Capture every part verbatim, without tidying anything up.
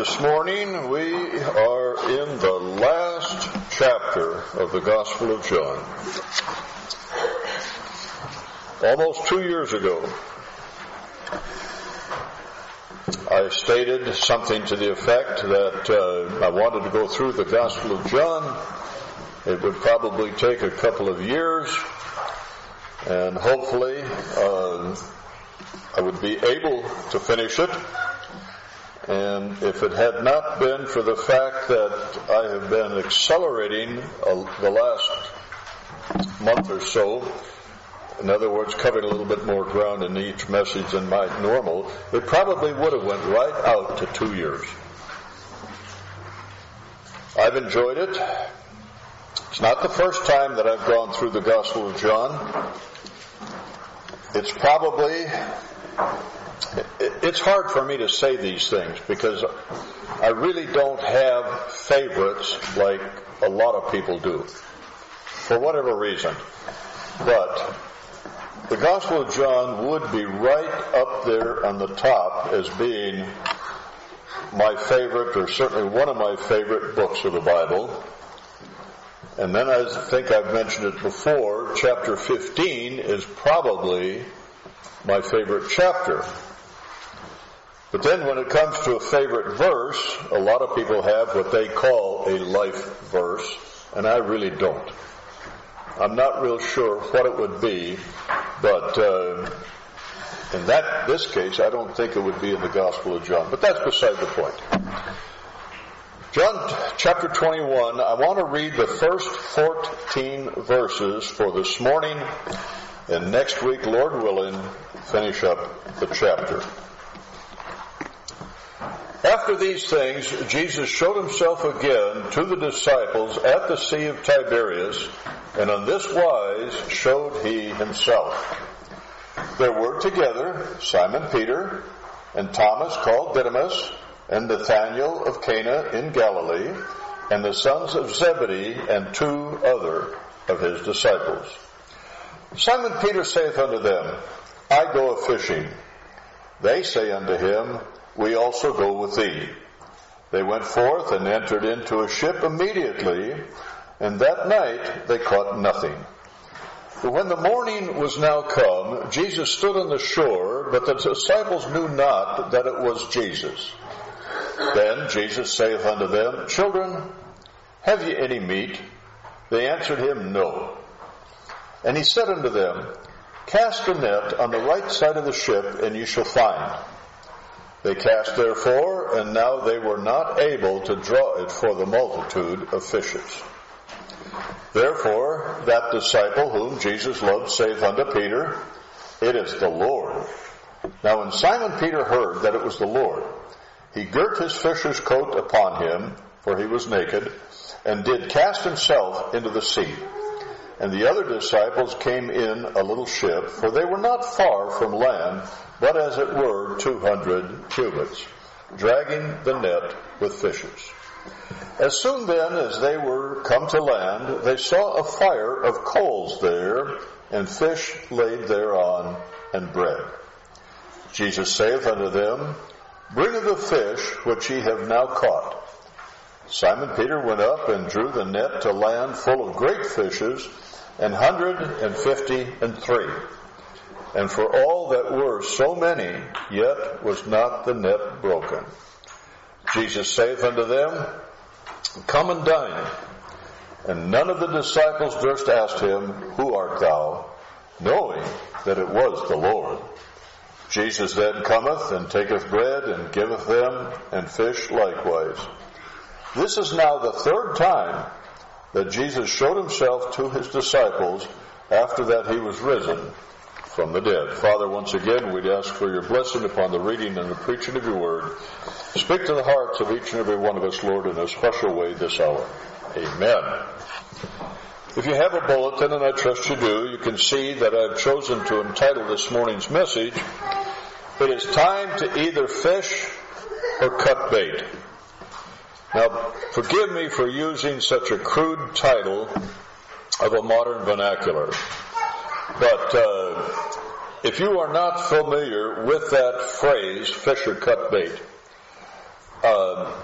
this morning. We are in the last chapter of the Gospel of John. Almost two years ago, I stated something to the effect that uh, I wanted to go through the Gospel of John. It would probably take a couple of years, and hopefully uh, I would be able to finish it. And if it had not been for the fact that I have been accelerating uh, the last month or so, in other words, covering a little bit more ground in each message than my normal, it probably would have went right out to two years. I've enjoyed it. It's not the first time that I've gone through the Gospel of John. It's probably... It's hard for me to say these things because I really don't have favorites like a lot of people do, for whatever reason. But the Gospel of John would be right up there on the top as being my favorite, or certainly one of my favorite books of the Bible. And then, I think I've mentioned it before, chapter fifteen is probably my favorite chapter. But then when it comes to a favorite verse, a lot of people have what they call a life verse, and I really don't. I'm not real sure what it would be, but uh, in that this case, I don't think it would be in the Gospel of John. But that's beside the point. John chapter twenty-one, I want to read the first fourteen verses for this morning, and next week, Lord willing, finish up the chapter. After these things, Jesus showed himself again to the disciples at the Sea of Tiberias, and on this wise showed he himself. There were together Simon Peter, and Thomas called Didymus, and Nathanael of Cana in Galilee, and the sons of Zebedee, and two other of his disciples. Simon Peter saith unto them, I go a-fishing. They say unto him, We also go with thee. They went forth and entered into a ship immediately, and that night they caught nothing. But when the morning was now come, Jesus stood on the shore, but the disciples knew not that it was Jesus. Then Jesus saith unto them, Children, have ye any meat? They answered him, No. And he said unto them, Cast a net on the right side of the ship, and ye shall find. They cast therefore, and now they were not able to draw it for the multitude of fishes. Therefore that disciple whom Jesus loved saith unto Peter, It is the Lord. Now when Simon Peter heard that it was the Lord, he girt his fisher's coat upon him, for he was naked, and did cast himself into the sea. And the other disciples came in a little ship, for they were not far from land, but as it were two hundred cubits, dragging the net with fishes. As soon then as they were come to land, they saw a fire of coals there, and fish laid thereon, and bread. Jesus saith unto them, Bring of the fish which ye have now caught. Simon Peter went up and drew the net to land full of great fishes, an hundred and fifty and three. And for all that were so many, yet was not the net broken. Jesus saith unto them, Come and dine. And none of the disciples durst ask him, Who art thou? Knowing that it was the Lord. Jesus then cometh and taketh bread and giveth them, and fish likewise. This is now the third time that Jesus showed himself to his disciples after that he was risen from the dead. Father, once again, we'd ask for your blessing upon the reading and the preaching of your word. Speak to the hearts of each and every one of us, Lord, in a special way this hour. Amen. If you have a bulletin, and I trust you do, you can see that I've chosen to entitle this morning's message, It is time to either fish or cut bait. Now, forgive me for using such a crude title of a modern vernacular, but uh, if you are not familiar with that phrase, fish or cut bait, uh,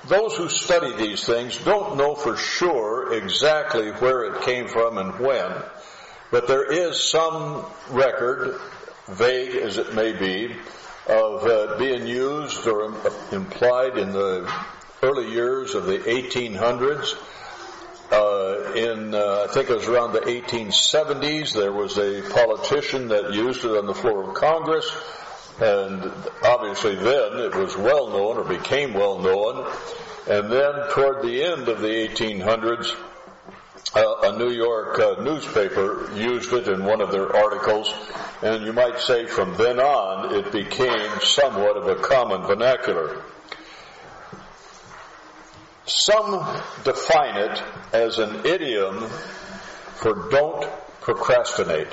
those who study these things don't know for sure exactly where it came from and when, but there is some record, vague as it may be, of uh, being used or implied in the early years of the eighteen hundreds. Uh, in, uh, I think it was around the eighteen seventies, there was a politician that used it on the floor of Congress, and obviously then it was well known or became well known. And then toward the end of the eighteen hundreds, uh, a New York uh, newspaper used it in one of their articles, and you might say from then on it became somewhat of a common vernacular. Some define it as an idiom for don't procrastinate.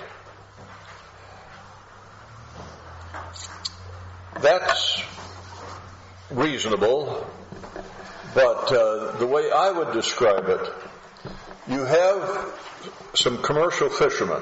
That's reasonable, but uh, the way I would describe it, you have some commercial fishermen,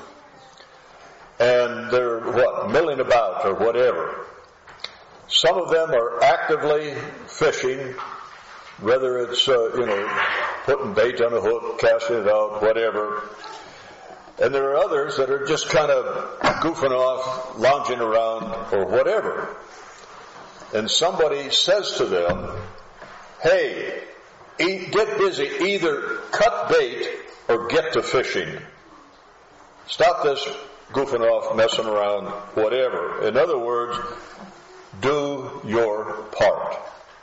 and they're, what, milling about or whatever. Some of them are actively fishing, whether it's, uh, you know, putting bait on a hook, casting it out, whatever. And there are others that are just kind of goofing off, lounging around, or whatever. And somebody says to them, hey, eat, get busy, either cut bait or get to fishing. Stop this goofing off, messing around, whatever. In other words, do your part.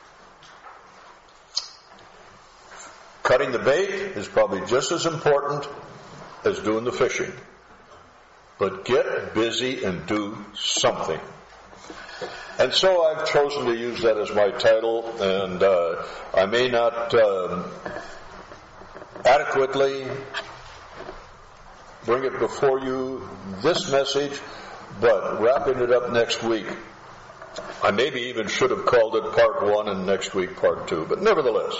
Cutting the bait is probably just as important as doing the fishing. But get busy and do something. And so I've chosen to use that as my title, and uh, I may not um, adequately bring it before you this message, but wrapping it up next week, I maybe even should have called it part one and next week part two, but nevertheless,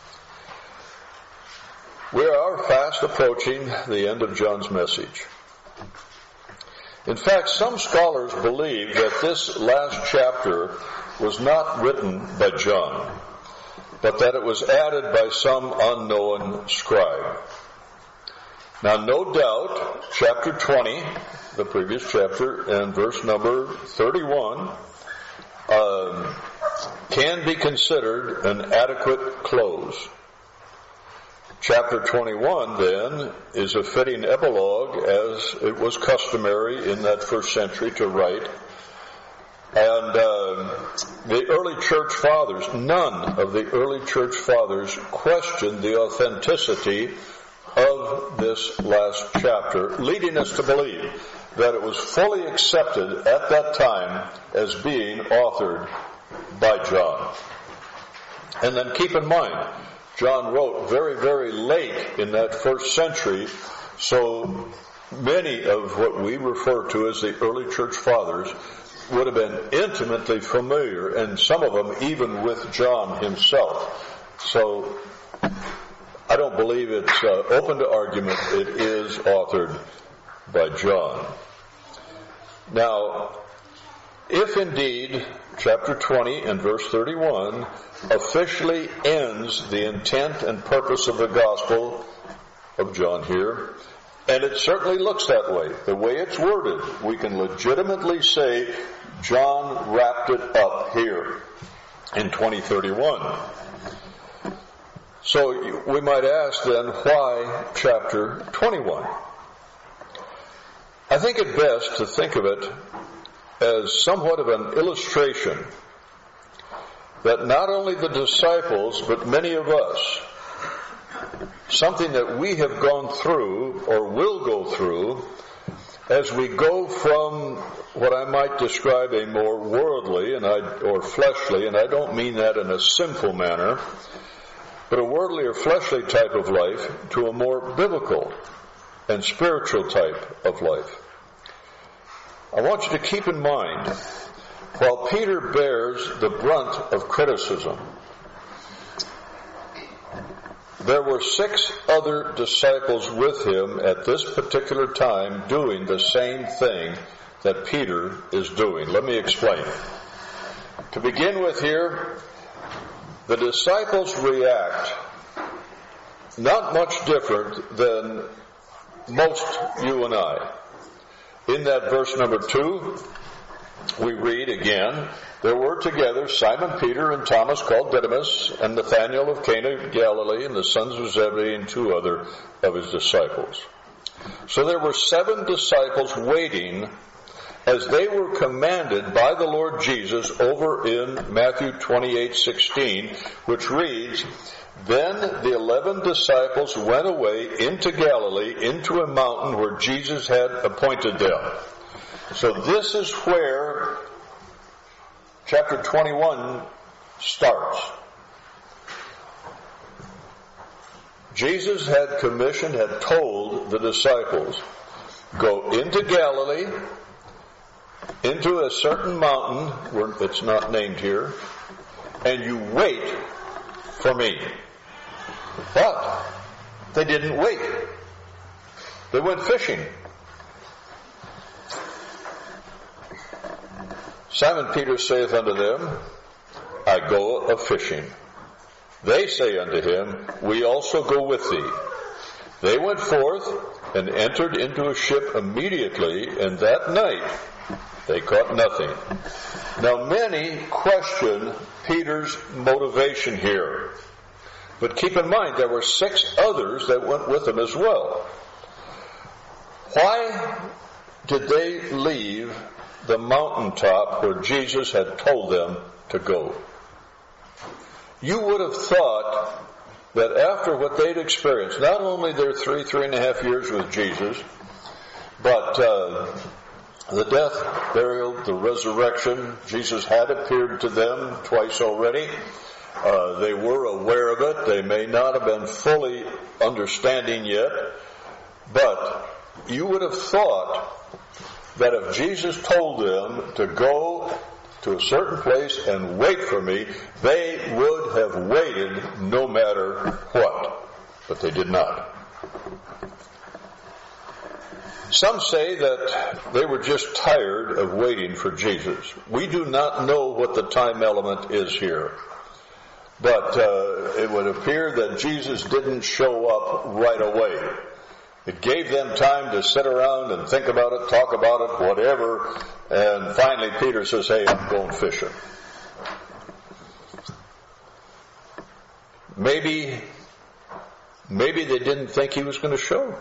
we are fast approaching the end of John's message. In fact, some scholars believe that this last chapter was not written by John, but that it was added by some unknown scribe. Now, no doubt, chapter twenty, the previous chapter, and verse number thirty-one, um, can be considered an adequate close. Chapter twenty-one, then, is a fitting epilogue, as it was customary in that first century to write. And uh, the early church fathers, none of the early church fathers questioned the authenticity of this last chapter, leading us to believe that it was fully accepted at that time as being authored by John. And then keep in mind, John wrote very, very late in that first century, so many of what we refer to as the early church fathers would have been intimately familiar, and some of them even with John himself. So I don't believe it's uh, open to argument. It is authored by John. Now, if indeed chapter twenty and verse thirty-one officially ends the intent and purpose of the gospel of John here, and it certainly looks that way, the way it's worded, we can legitimately say John wrapped it up here in twenty thirty-one. So we might ask then, why chapter twenty-one? I think it best to think of it as somewhat of an illustration that not only the disciples, but many of us, something that we have gone through or will go through as we go from what I might describe a more worldly and I, or fleshly, and I don't mean that in a sinful manner, but a worldly or fleshly type of life to a more biblical and spiritual type of life. I want you to keep in mind, while Peter bears the brunt of criticism, there were six other disciples with him at this particular time doing the same thing that Peter is doing. Let me explain. To begin with here, the disciples react not much different than most you and I. In that verse number two, we read again, there were together Simon Peter and Thomas called Didymus and Nathanael of Cana of Galilee and the sons of Zebedee and two other of his disciples. So there were seven disciples waiting as they were commanded by the Lord Jesus over in Matthew twenty-eight sixteen, which reads, then the eleven disciples went away into Galilee, into a mountain where Jesus had appointed them. So this is where chapter twenty-one starts. Jesus had commissioned, had told the disciples, go into Galilee, into a certain mountain, where it's not named here, and you wait for me. But they didn't wait. They went fishing. Simon Peter saith unto them, I go a-fishing. They say unto him, we also go with thee. They went forth and entered into a ship immediately, and that night they caught nothing. Now many question Peter's motivation here. But keep in mind, there were six others that went with him as well. Why did they leave the mountaintop where Jesus had told them to go? You would have thought that after what they'd experienced, not only their three, three and a half years with Jesus, but uh, the death, burial, the resurrection, Jesus had appeared to them twice already. Uh, they were aware of it. They may not have been fully understanding yet, but you would have thought that if Jesus told them to go to a certain place and wait for me, they would have waited no matter what. But they did not. Some say that they were just tired of waiting for Jesus. We do not know what the time element is here. But uh, it would appear that Jesus didn't show up right away. It gave them time to sit around and think about it, talk about it, whatever. And finally Peter says, hey, I'm going fishing. Maybe, maybe they didn't think he was going to show.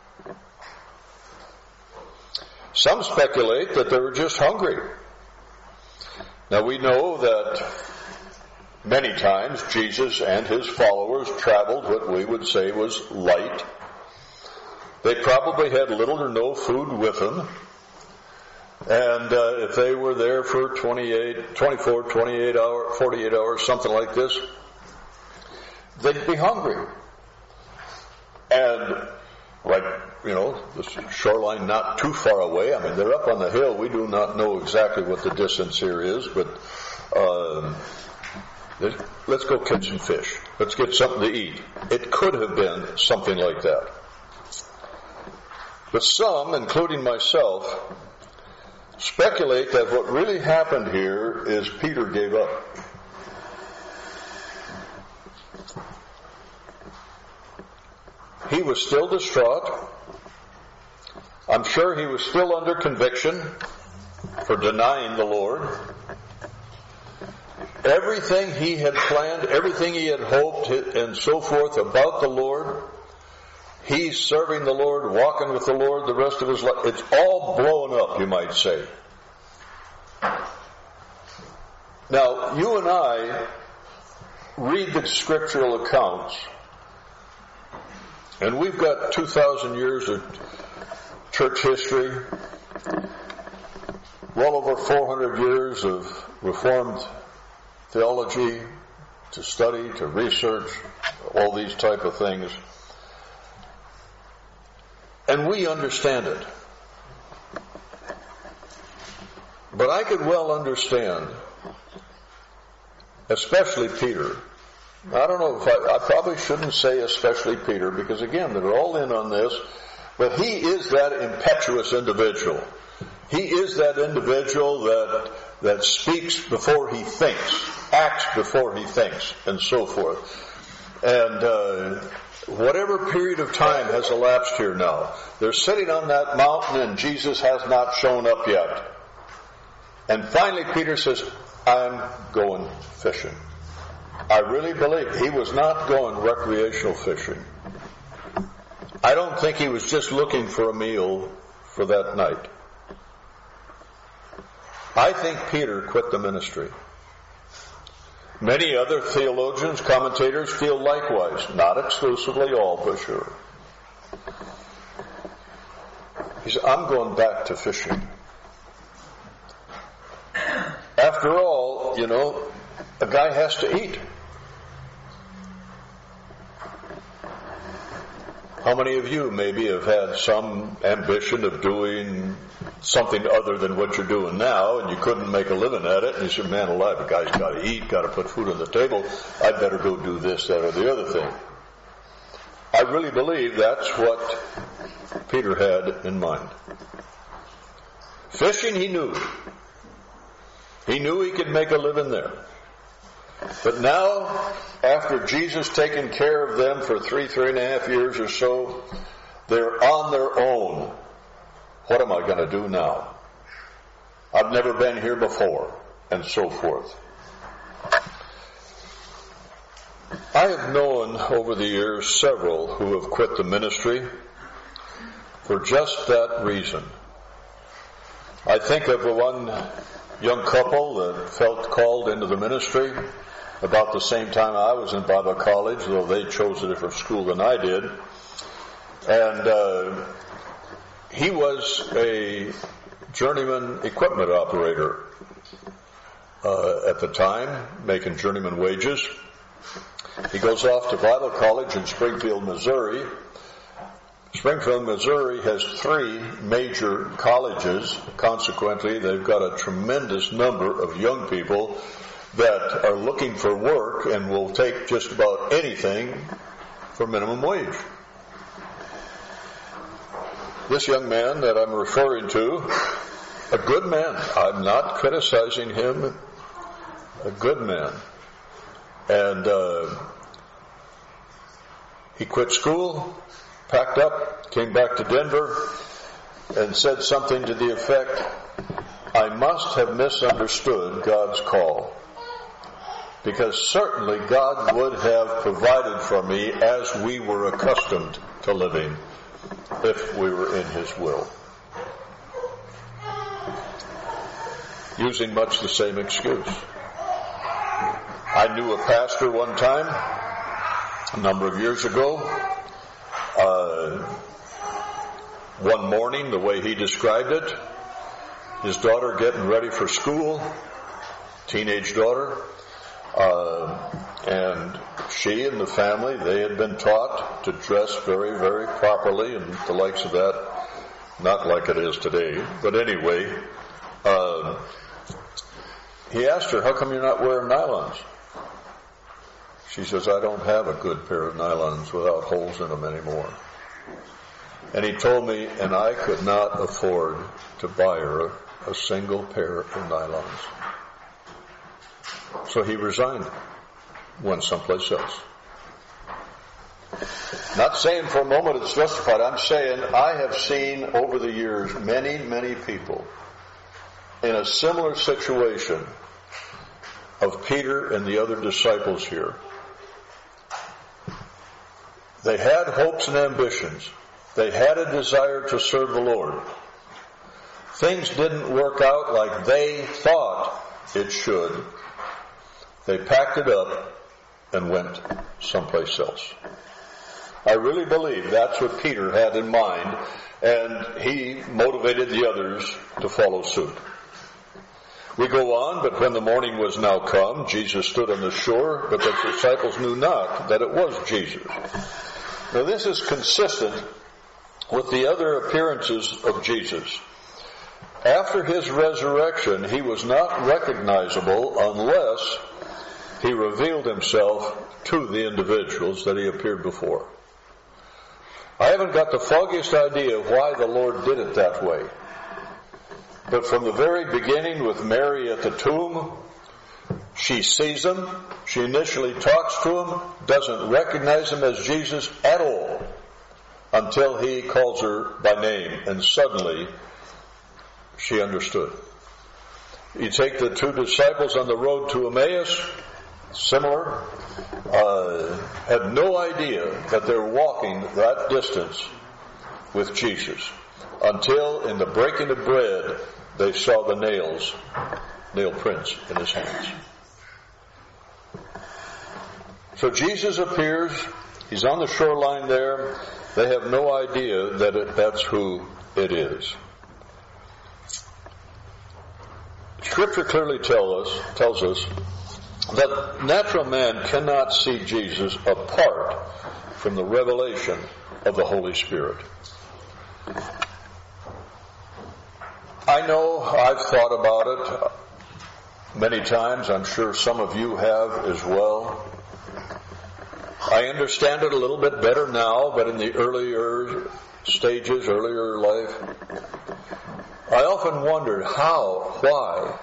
Some speculate that they were just hungry. Now we know that many times Jesus and his followers traveled what we would say was light. They probably had little or no food with them. And uh, if they were there for twenty-eight, twenty-four, twenty-eight hours, forty-eight hours, something like this, they'd be hungry. And like, you know, the shoreline not too far away. I mean, they're up on the hill. We do not know exactly what the distance here is, but um, let's go catch some fish. Let's get something to eat. It could have been something like that. But some, including myself, speculate that what really happened here is Peter gave up. He was still distraught. I'm sure he was still under conviction for denying the Lord. Everything he had planned, everything he had hoped and so forth about the Lord, he's serving the Lord, walking with the Lord the rest of his life. It's all blown up, you might say. Now, you and I read the scriptural accounts, and we've got two thousand years of church history, well over four hundred years of Reformed theology to study, to research, all these type of things. And we understand it. But I could well understand, especially Peter. I don't know if I, I probably shouldn't say especially Peter, because again, they're all in on this, but he is that impetuous individual. He is that individual that that speaks before he thinks, acts before he thinks, and so forth. And uh, whatever period of time has elapsed here now, they're sitting on that mountain and Jesus has not shown up yet. And finally Peter says, I'm going fishing. I really believe he was not going recreational fishing. I don't think he was just looking for a meal for that night. I think Peter quit the ministry. Many other theologians, commentators feel likewise. Not exclusively all, for sure. He said, I'm going back to fishing. After all, you know, a guy has to eat. How many of you maybe have had some ambition of doing something other than what you're doing now, and you couldn't make a living at it, and you said, man alive, a guy's got to eat, got to put food on the table, I'd better go do this, that, or the other thing. I really believe that's what Peter had in mind. Fishing, he knew. He knew he could make a living there. But now, after Jesus taken care of them for three, three and a half years or so, they're on their own. What am I going to do now? I've never been here before, and so forth. I have known over the years several who have quit the ministry for just that reason. I think of one young couple that felt called into the ministry about the same time I was in Bible college, though they chose a different school than I did. And uh, he was a journeyman equipment operator uh, at the time, making journeyman wages. He goes off to Bible college in Springfield, Missouri. Springfield, Missouri has three major colleges. Consequently, they've got a tremendous number of young people that are looking for work and will take just about anything for minimum wage. This young man that I'm referring to, a good man, I'm not criticizing him, a good man. And uh, he quit school, packed up, came back to Denver, and said something to the effect, I must have misunderstood God's call. Because certainly God would have provided for me as we were accustomed to living if we were in His will. Using much the same excuse. I knew a pastor one time, a number of years ago. Uh, one morning, the way he described it, his daughter getting ready for school, teenage daughter, uh, and she and the family, they had been taught to dress very, very properly and the likes of that, not like it is today. But anyway, uh, he asked her, how come you're not wearing nylons? She says, I don't have a good pair of nylons without holes in them anymore. And he told me, and I could not afford to buy her a, a single pair of nylons. So he resigned, went someplace else. Not saying for a moment it's justified. I'm saying I have seen over the years many, many people in a similar situation of Peter and the other disciples here. They had hopes and ambitions. They had a desire to serve the Lord. Things didn't work out like they thought it should. They packed it up and went someplace else. I really believe that's what Peter had in mind, and he motivated the others to follow suit. We go on, but when the morning was now come, Jesus stood on the shore, but the disciples knew not that it was Jesus. Now this is consistent with the other appearances of Jesus. After his resurrection, he was not recognizable unless he revealed himself to the individuals that he appeared before. I haven't got the foggiest idea why the Lord did it that way. But from the very beginning with Mary at the tomb, she sees him. She initially talks to him, doesn't recognize him as Jesus at all until he calls her by name. And suddenly she understood. You take the two disciples on the road to Emmaus, similar, uh, had no idea that they're walking that distance with Jesus until in the breaking of bread they saw the nails, nail prints in his hands. So Jesus appears, he's on the shoreline there, they have no idea that it, that's who it is. Scripture clearly tell us, tells us that natural man cannot see Jesus apart from the revelation of the Holy Spirit. I know I've thought about it many times. I'm sure some of you have as well. I understand it a little bit better now, but in the earlier stages, earlier life, I often wondered how, why.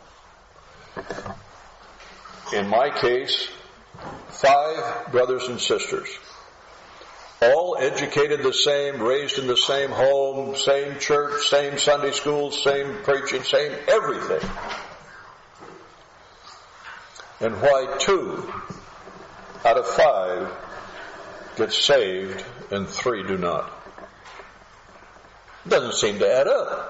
In my case, five brothers and sisters, all educated the same, raised in the same home, same church, same Sunday school, same preaching, same everything. And why two out of five get saved and three do not? It doesn't seem to add up.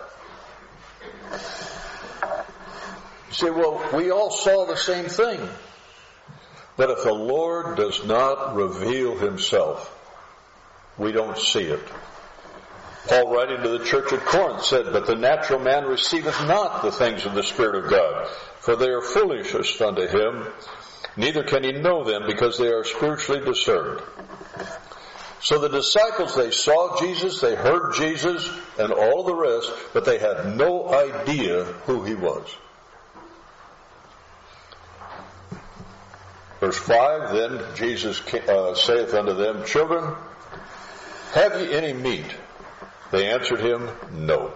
You say, well, we all saw the same thing. But if the Lord does not reveal himself, we don't see it. Paul, writing to the church at Corinth, said, but the natural man receiveth not the things of the Spirit of God, for they are foolishness unto him, neither can he know them, because they are spiritually discerned. So the disciples, they saw Jesus, they heard Jesus, and all the rest, but they had no idea who he was. Verse five, then Jesus uh, saith unto them, children, have ye any meat? They answered him, no.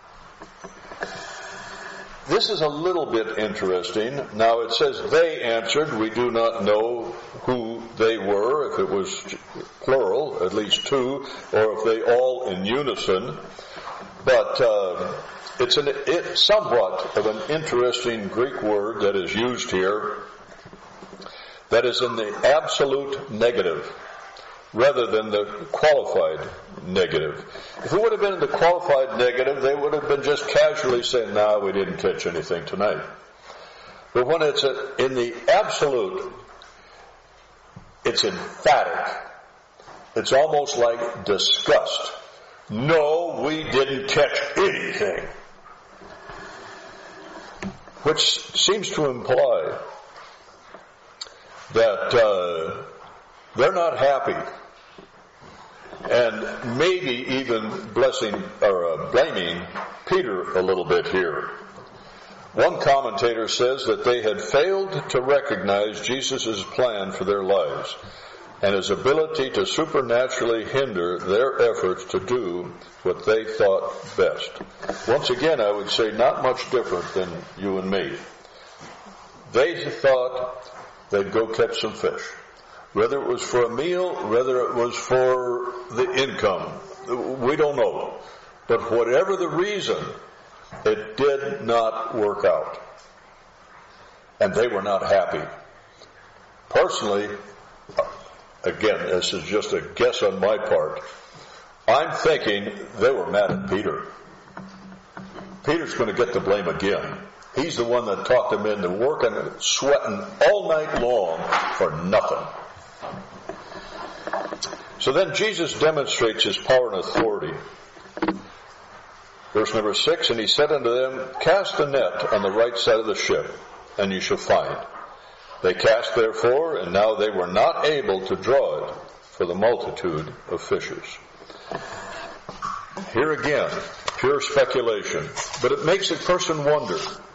This is a little bit interesting. Now it says they answered. We do not know who they were, if it was plural, at least two, or if they all in unison. But uh, it's an, it, somewhat of an interesting Greek word that is used here that is in the absolute negative rather than the qualified negative. If it would have been in the qualified negative, they would have been just casually saying, no, we didn't catch anything tonight. But when it's in the absolute, it's emphatic. It's almost like disgust. No, we didn't catch anything. Which seems to imply that uh, they're not happy, and maybe even blessing or uh, blaming Peter a little bit here. One commentator says that they had failed to recognize Jesus' plan for their lives and his ability to supernaturally hinder their efforts to do what they thought best. Once again, I would say not much different than you and me. They thought they'd go catch some fish. Whether it was for a meal, whether it was for the income, we don't know. But whatever the reason, it did not work out. And they were not happy. Personally, again, this is just a guess on my part, I'm thinking they were mad at Peter. Peter's going to get the blame again. He's the one that talked them into working, sweating all night long for nothing. So then Jesus demonstrates his power and authority. Verse number six, and he said unto them, cast the net on the right side of the ship, and you shall find. They cast therefore, and now they were not able to draw it for the multitude of fishers. Here again, pure speculation, but it makes a person wonder,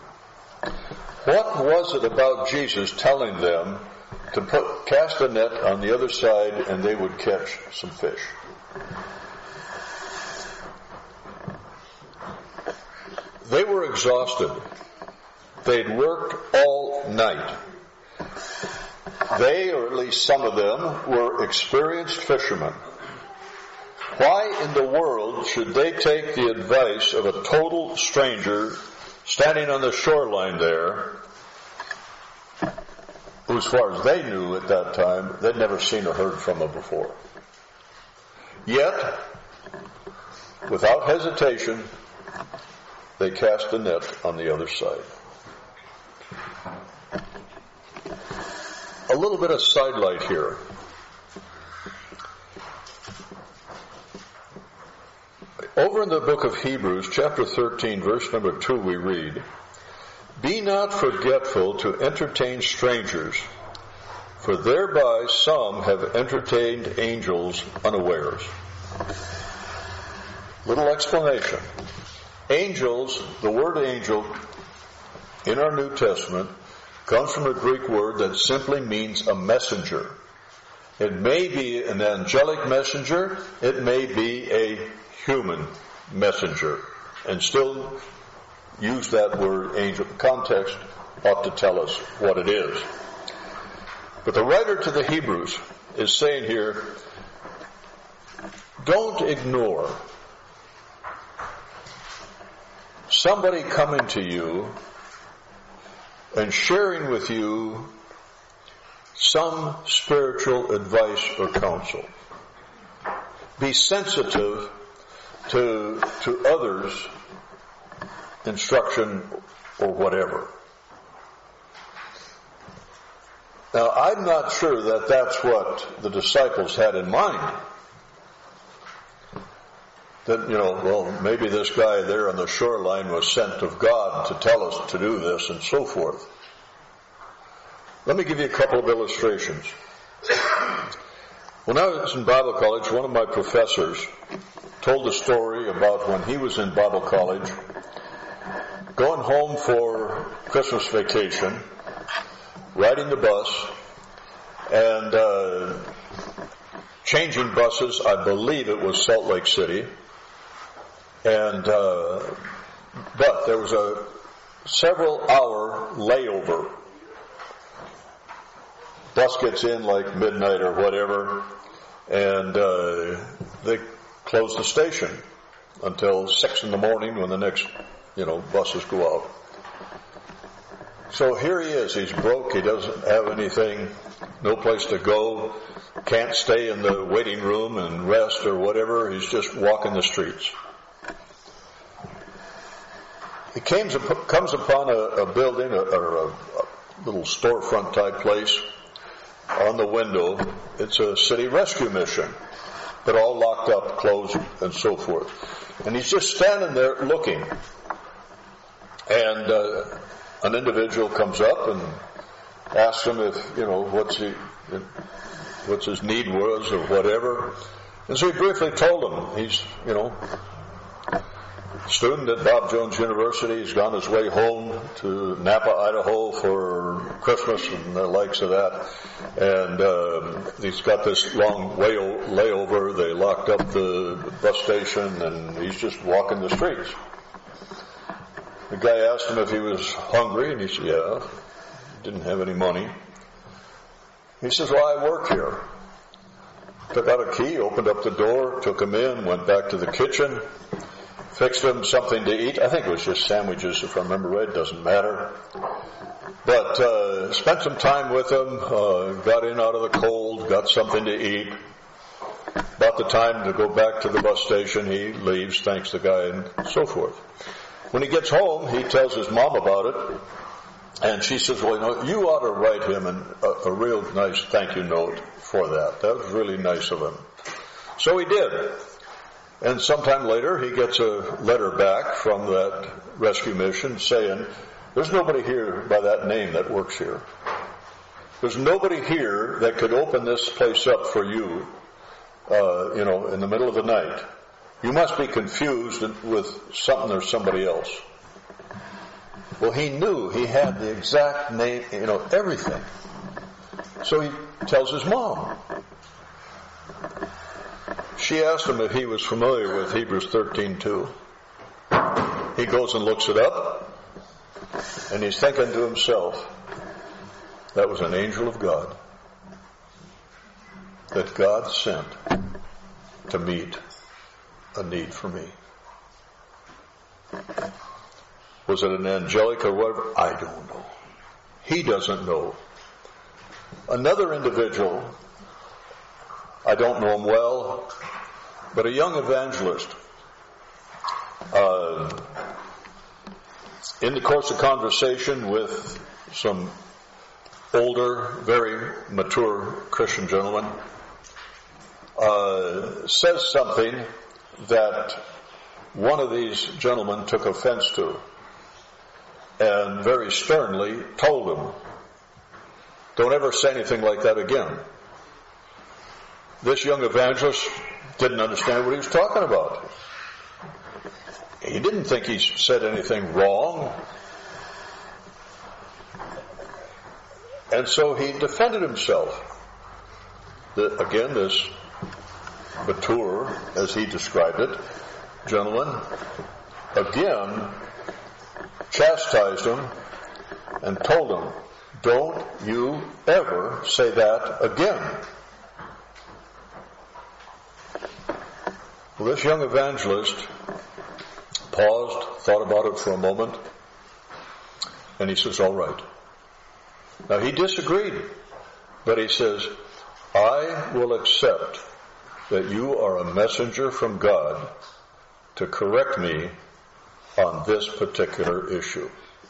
what was it about Jesus telling them to put cast a net on the other side and they would catch some fish? they were exhausted. They'd worked all night. They, or at least some of them, were experienced fishermen. Why in the world should they take the advice of a total stranger standing on the shoreline there, who, as far as they knew at that time, they'd never seen or heard from him before? Yet, without hesitation, they cast the net on the other side. A little bit of sidelight here. Over in the book of Hebrews, chapter thirteen, verse number two, we read, "Be not forgetful to entertain strangers, for thereby some have entertained angels unawares." Little explanation. Angels, the word angel in our New Testament comes from a Greek word that simply means a messenger. It may be an angelic messenger, it may be a human messenger, and still use that word angel. Context ought to tell us what it is. But the writer to the Hebrews is saying here, don't ignore somebody coming to you and sharing with you some spiritual advice or counsel. Be sensitive to to others' instruction or whatever. Now, I'm not sure that that's what the disciples had in mind. That, you know, well, maybe this guy there on the shoreline was sent of God to tell us to do this and so forth. Let me give you a couple of illustrations. When I was in Bible college, one of my professors told a story about when he was in Bible college, going home for Christmas vacation, riding the bus, and uh, changing buses. I believe it was Salt Lake City. And uh, but there was a several hour layover. Bus gets in like midnight or whatever, and uh, they close the station until six in the morning when the next, you know, buses go out. So here he is. He's broke. He doesn't have anything, no place to go, can't stay in the waiting room and rest or whatever. He's just walking the streets. He came, comes upon a, a building or a, a little storefront type place. On the window, it's a city rescue mission, but all locked up, closed, and so forth. And he's just standing there looking. And uh, an individual comes up and asks him if, you know, what's he, what's his need was or whatever. And so he briefly told him he's, you know, student at Bob Jones University. He's gone his way home to Napa, Idaho for Christmas and the likes of that. And uh, he's got this long way layover. They locked up the bus station and he's just walking the streets. The guy asked him if he was hungry, and he said, yeah. Didn't have any money. He says, well, I work here. Took out a key, opened up the door, took him in, went back to the kitchen, fixed him something to eat. I think it was just sandwiches, if I remember right. Doesn't matter. But uh, spent some time with him, uh, got in out of the cold, got something to eat. About the time to go back to the bus station, he leaves, thanks the guy, and so forth. When he gets home, he tells his mom about it, and she says, well, you know, you ought to write him an, a, a real nice thank you note for that. That was really nice of him. So he did. And sometime later, he gets a letter back from that rescue mission saying, there's nobody here by that name that works here. There's nobody here that could open this place up for you, uh, you know, in the middle of the night. You must be confused with something or somebody else. Well, he knew he had the exact name, you know, everything. So he tells his mom. She asked him if he was familiar with Hebrews thirteen two. He goes and looks it up, and he's thinking to himself, that was an angel of God that God sent to meet a need for me. Was it an angelic or whatever? I don't know. He doesn't know. Another individual, I don't know him well, but a young evangelist, uh, in the course of conversation with some older, very mature Christian gentleman, uh, says something that one of these gentlemen took offense to, and very sternly told him, don't ever say anything like that again. This young evangelist didn't understand what he was talking about. He didn't think he said anything wrong. And so he defended himself. The, again, this mature, as he described it, gentleman, again, chastised him and told him, don't you ever say that again. Well, this young evangelist paused, thought about it for a moment, and he says, all right. Now, he disagreed, but he says, I will accept that you are a messenger from God to correct me on this particular issue.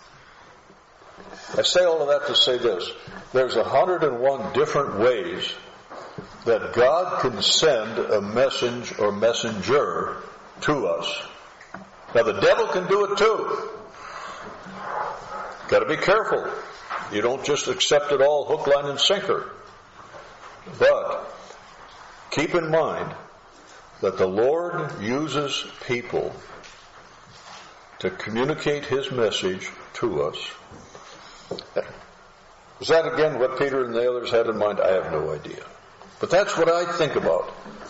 I say all of that to say this. There's one hundred and one different ways that God can send a message or messenger to us. Now, the devil can do it too. Got to be careful. You don't just accept it all hook, line, and sinker. But keep in mind that the Lord uses people to communicate His message to us. Was that again what Peter and the others had in mind? I have no idea. But that's what I think about.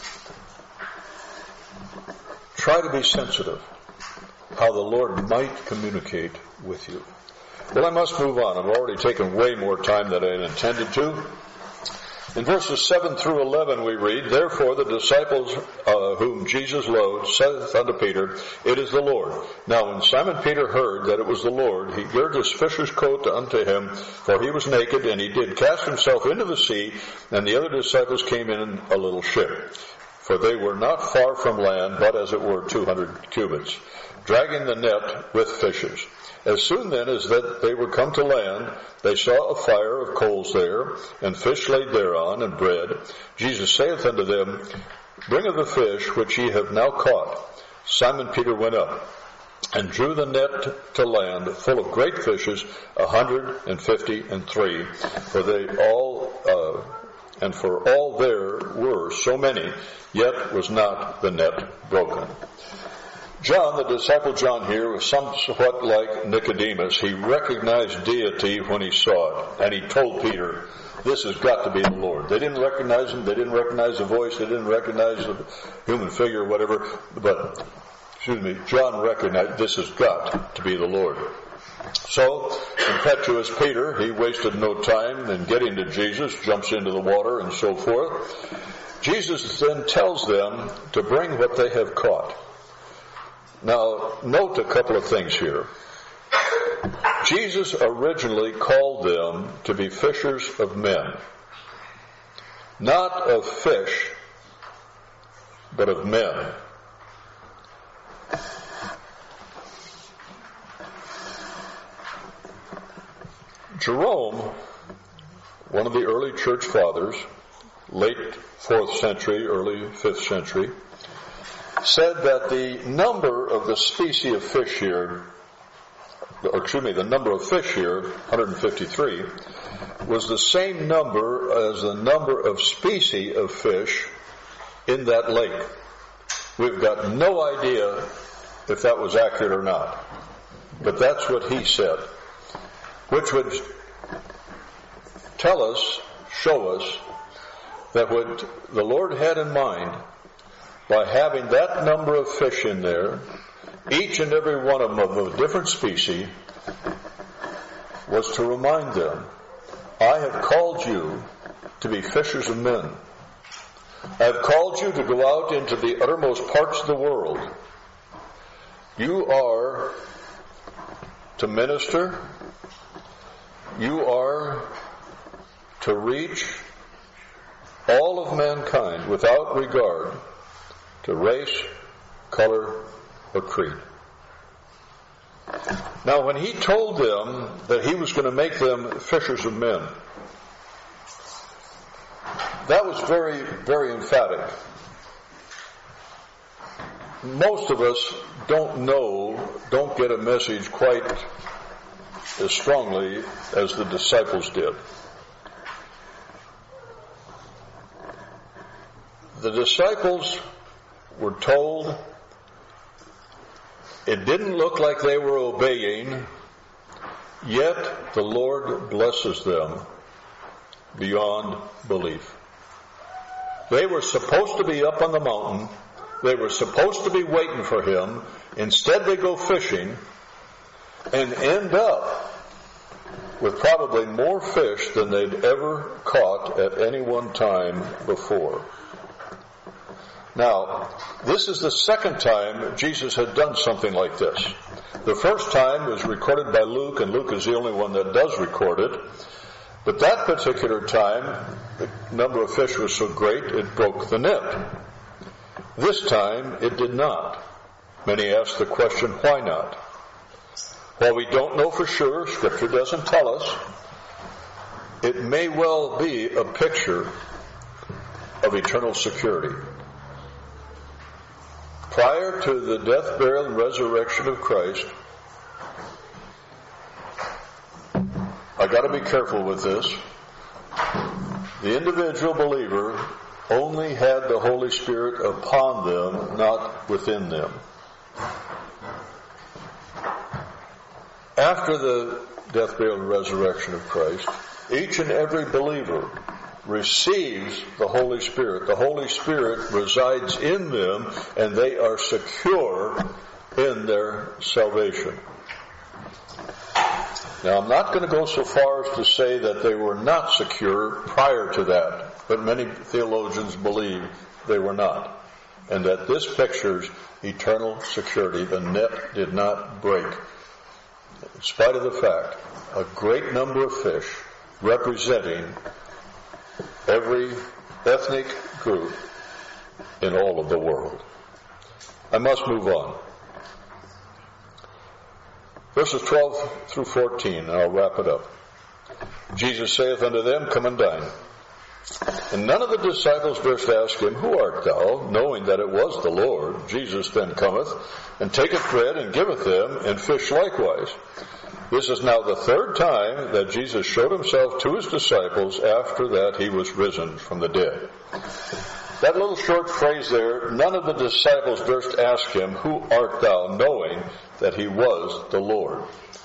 Try to be sensitive how the Lord might communicate with you. Well, I must move on. I've already taken way more time than I intended to. In verses seven through eleven we read, therefore the disciples uh, whom Jesus loved saith unto Peter, it is the Lord. Now when Simon Peter heard that it was the Lord, he girded his fisher's coat unto him, for he was naked, and he did cast himself into the sea, and the other disciples came in a little ship. For they were not far from land, but as it were two hundred cubits, dragging the net with fishes. As soon then as that they were come to land, they saw a fire of coals there, and fish laid thereon, and bread. Jesus saith unto them, bring of the fish which ye have now caught. Simon Peter went up, and drew the net to land, full of great fishes, a hundred and fifty and three. For they all, uh, and for all there were so many, yet was not the net broken. John, the disciple John here, was somewhat like Nicodemus. He recognized deity when he saw it, and he told Peter, this has got to be the Lord. They didn't recognize him, they didn't recognize the voice, they didn't recognize the human figure or whatever, but, excuse me, John recognized this has got to be the Lord. So, impetuous Peter, he wasted no time in getting to Jesus, jumps into the water and so forth. Jesus then tells them to bring what they have caught. Now, note a couple of things here. Jesus originally called them to be fishers of men. Not of fish, but of men. Jerome, one of the early church fathers, late fourth century, early fifth century, said that the number of the species of fish here, or excuse me, the number of fish here, one hundred fifty-three, was the same number as the number of species of fish in that lake. We've got no idea if that was accurate or not, but that's what he said, which would tell us, show us, that what the Lord had in mind by having that number of fish in there each and every one of them of a different species, was to remind them, I have called you to be fishers of men. I have called you to go out into the uttermost parts of the world. You are to minister. You are to reach all of mankind without regard to race, color, or creed. Now, when he told them that he was going to make them fishers of men, that was very, very emphatic. Most of us don't know, don't get a message quite as strongly as the disciples did. The disciples were told, it didn't look like they were obeying, yet the Lord blesses them beyond belief. They were supposed to be up on the mountain. They were supposed to be waiting for him. Instead, they go fishing and end up with probably more fish than they'd ever caught at any one time before. Now, this is the second time Jesus had done something like this. The first time was recorded by Luke, and Luke is the only one that does record it. But that particular time, the number of fish was so great, it broke the net. This time, it did not. Many ask the question, why not? Well, we don't know for sure. Scripture doesn't tell us. It may well be a picture of eternal security. Prior to the death, burial, and resurrection of Christ, I got to be careful with this. The individual believer only had the Holy Spirit upon them, not within them. After the death, burial, and resurrection of Christ, each and every believer receives the Holy Spirit. The Holy Spirit resides in them, and they are secure in their salvation. Now, I'm not going to go so far as to say that they were not secure prior to that, but many theologians believe they were not, and that this pictures eternal security. The net did not break. In spite of the fact, a great number of fish representing every ethnic group in all of the world. I must move on. Verses twelve through fourteen, and I'll wrap it up. Jesus saith unto them, Come and dine. And none of the disciples durst ask him, Who art thou? Knowing that it was the Lord. Jesus then cometh, and taketh bread, and giveth them, and fish likewise. This is now the third time that Jesus showed himself to his disciples after that he was risen from the dead. That little short phrase there, none of the disciples durst ask him, Who art thou? Knowing that he was the Lord.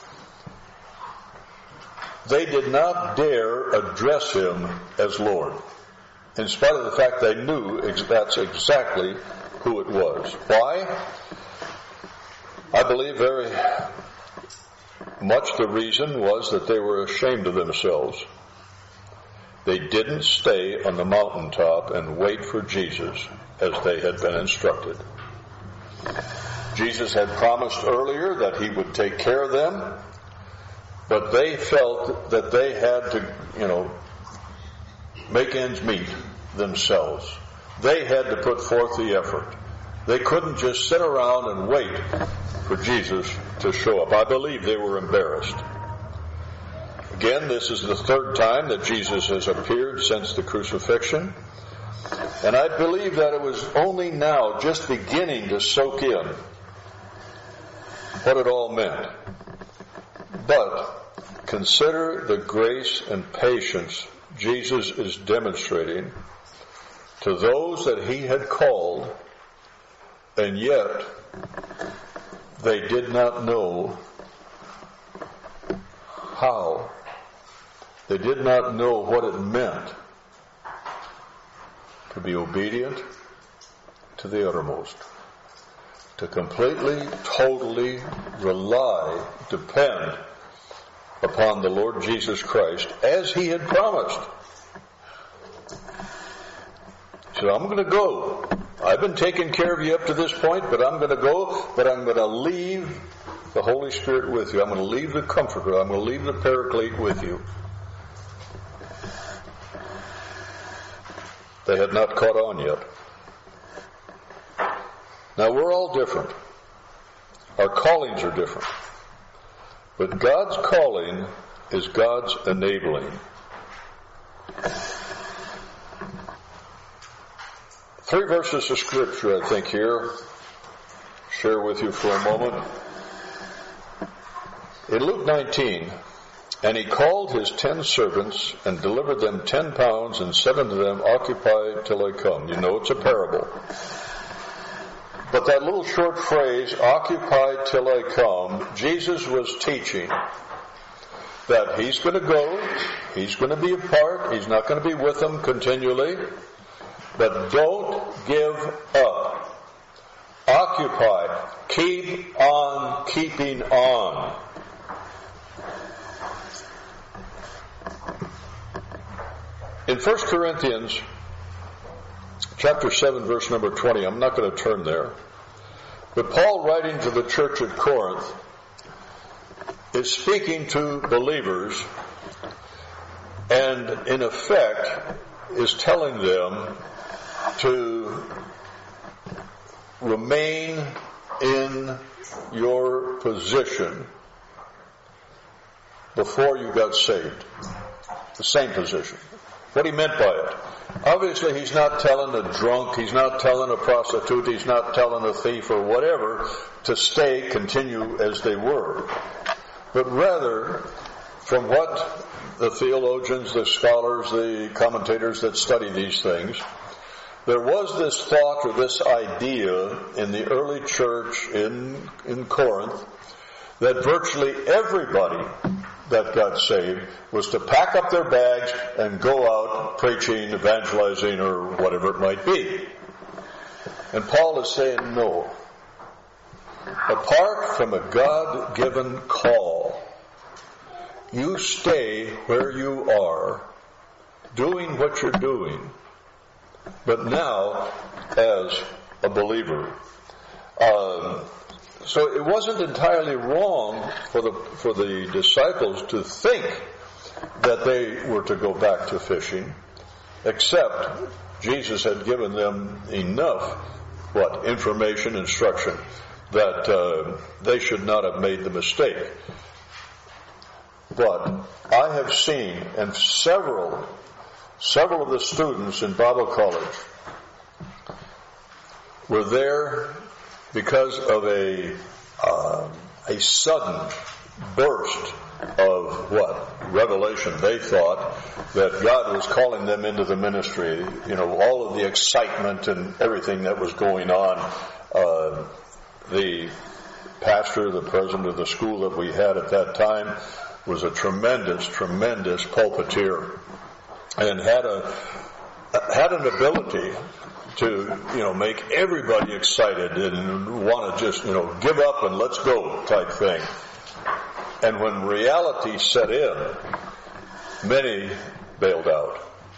They did not dare address him as Lord, in spite of the fact they knew that's exactly who it was. Why? I believe very much the reason was that they were ashamed of themselves. They didn't stay on the mountaintop and wait for Jesus as they had been instructed. Jesus had promised earlier that he would take care of them, but they felt that they had to, you know, make ends meet themselves. They had to put forth the effort. They couldn't just sit around and wait for Jesus to show up. I believe they were embarrassed. Again, this is the third time that Jesus has appeared since the crucifixion. And I believe that it was only now just beginning to soak in what it all meant. But consider the grace and patience Jesus is demonstrating to those that he had called, and yet they did not know how. They did not know what it meant to be obedient to the uttermost, to completely, totally rely, depend upon the Lord Jesus Christ as He had promised. He said, I'm going to go. I've been taking care of you up to this point, but I'm going to go, but I'm going to leave the Holy Spirit with you. I'm going to leave the Comforter. I'm going to leave the Paraclete with you. They had not caught on yet. Now, we're all different. Our callings are different. But God's calling is God's enabling. Three verses of Scripture, I think, here. Share with you for a moment. In Luke nineteen, and he called his ten servants and delivered them ten pounds and said unto them, occupy till I come. You know it's a parable. But that little short phrase, occupy till I come, Jesus was teaching that he's going to go, he's going to be a part, he's not going to be with them continually, but don't give up. Occupy. Keep on keeping on. In First Corinthians chapter seven, verse number twenty, I'm not going to turn there, but Paul, writing to the church at Corinth, is speaking to believers and, in effect, is telling them to remain in your position before you got saved. The same position. What he meant by it. Obviously, he's not telling a drunk, he's not telling a prostitute, he's not telling a thief or whatever to stay, continue as they were. But rather, from what the theologians, the scholars, the commentators that study these things, there was this thought or this idea in the early church in, in Corinth that virtually everybody that got saved was to pack up their bags and go out preaching, evangelizing, or whatever it might be. And Paul is saying no. Apart from a God-given call, you stay where you are, doing what you're doing, but now as a believer. Um, So it wasn't entirely wrong for the for the disciples to think that they were to go back to fishing, except Jesus had given them enough, what, information, instruction, that uh, they should not have made the mistake. But I have seen, and several, several of the students in Bible college were there because of a uh, a sudden burst of what? Revelation. They thought that God was calling them into the ministry. You know, all of the excitement and everything that was going on. Uh, the pastor, the president of the school that we had at that time, was a tremendous, tremendous pulpiteer and had a had an ability to, you know, make everybody excited and want to just, you know, give up and let's go type thing. And when reality set in, many bailed out.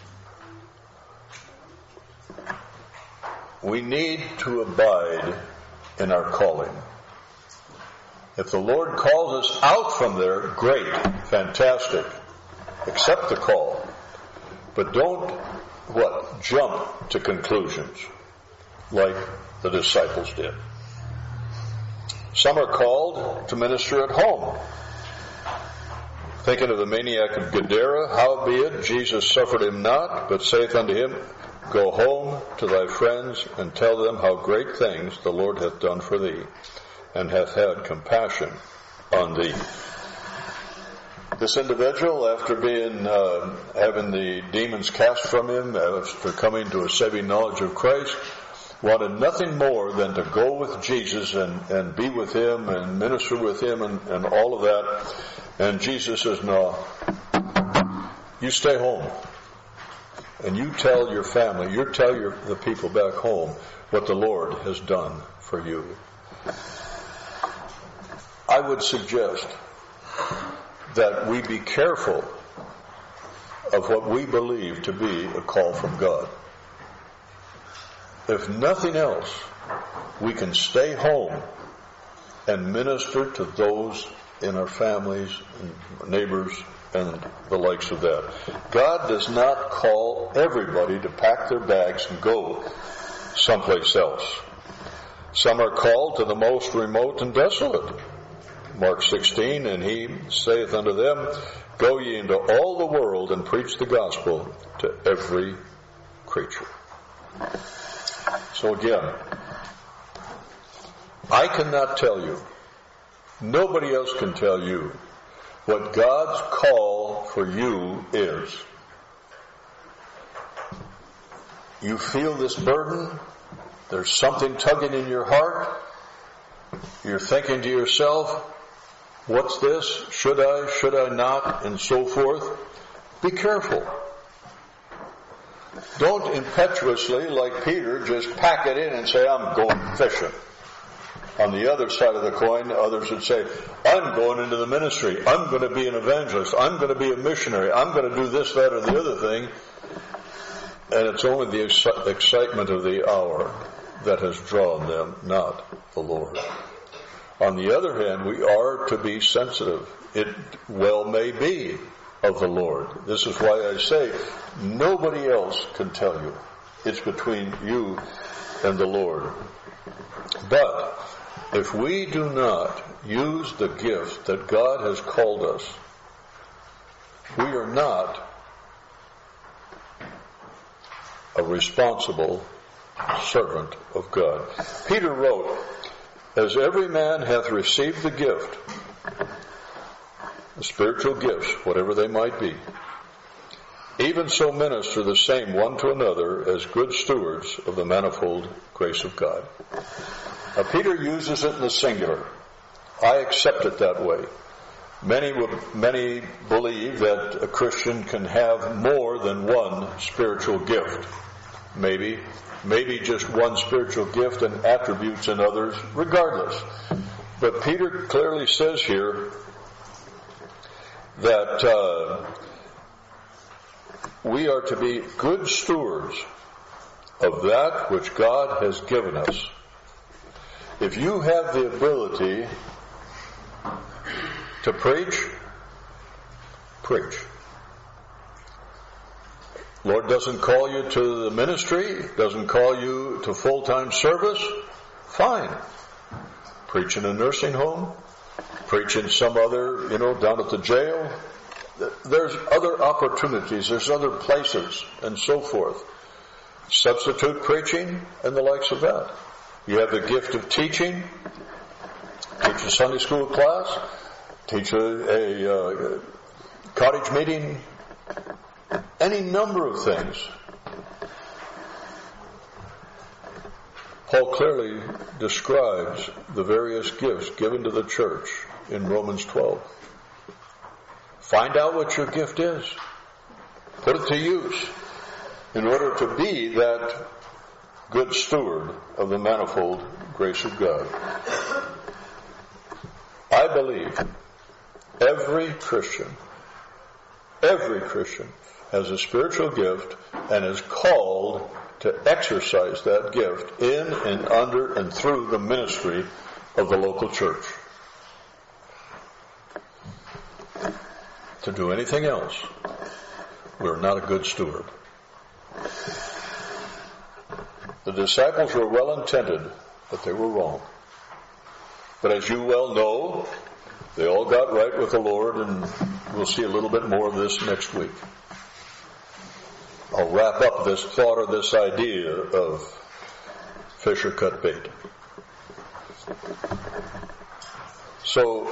We need to abide in our calling. If the Lord calls us out from there, great, fantastic. Accept the call. But don't What? Jump to conclusions like the disciples did. Some are called to minister at home. Thinking of the maniac of Gadara, howbeit Jesus suffered him not, but saith unto him, go home to thy friends and tell them how great things the Lord hath done for thee, and hath had compassion on thee. This individual, after being uh, having the demons cast from him, after coming to a saving knowledge of Christ, wanted nothing more than to go with Jesus and, and be with him and minister with him and, and all of that. And Jesus says, no, you stay home and you tell your family, you tell your, the people back home what the Lord has done for you. I would suggest that we be careful of what we believe to be a call from God. If nothing else, we can stay home and minister to those in our families and neighbors and the likes of that. God does not call everybody to pack their bags and go someplace else. Some are called to the most remote and desolate. Mark sixteen, and he saith unto them, Go ye into all the world and preach the gospel to every creature. So again, I cannot tell you, nobody else can tell you, what God's call for you is. You feel this burden, there's something tugging in your heart, you're thinking to yourself, what's this? Should I? Should I not? And so forth. Be careful. Don't impetuously, like Peter, just pack it in and say, I'm going fishing. On the other side of the coin, others would say, I'm going into the ministry. I'm going to be an evangelist. I'm going to be a missionary. I'm going to do this, that, or the other thing. And it's only the ex- excitement of the hour that has drawn them, not the Lord. On the other hand, we are to be sensitive. It well may be of the Lord. This is why I say nobody else can tell you. It's between you and the Lord. But if we do not use the gift that God has called us, we are not a responsible servant of God. Peter wrote, As every man hath received the gift, the spiritual gifts, whatever they might be, even so minister the same one to another as good stewards of the manifold grace of God. Now, Peter uses it in the singular. I accept it that way. Many would, many believe that a Christian can have more than one spiritual gift. Maybe, maybe just one spiritual gift and attributes in others, regardless. But Peter clearly says here that uh, we are to be good stewards of that which God has given us. If you have the ability to preach, preach. Lord doesn't call you to the ministry, doesn't call you to full-time service, fine. Preach in a nursing home, preach in some other, you know, down at the jail. There's other opportunities, there's other places, and so forth. Substitute preaching and the likes of that. You have the gift of teaching, teach a Sunday school class, teach a, a uh, cottage meeting, any number of things. Paul clearly describes the various gifts given to the church in Romans twelve. Find out what your gift is. Put it to use in order to be that good steward of the manifold grace of God. I believe every Christian, every Christian has a spiritual gift and is called to exercise that gift in and under and through the ministry of the local church. To do anything else, we're not a good steward. The disciples were well intended, but they were wrong. But as you well know, they all got right with the Lord, and we'll see a little bit more of this next week. I'll wrap up this thought or this idea of fish or cut bait. So,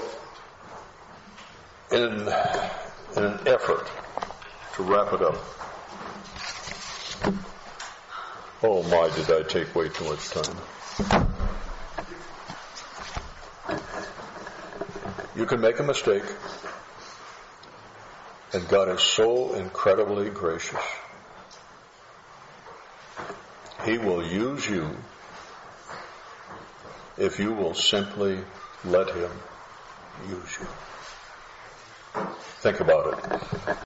in, in an effort to wrap it up, oh my, did I take way too much time. You can make a mistake, and God is so incredibly gracious. He will use you if you will simply let him use you. Think about it.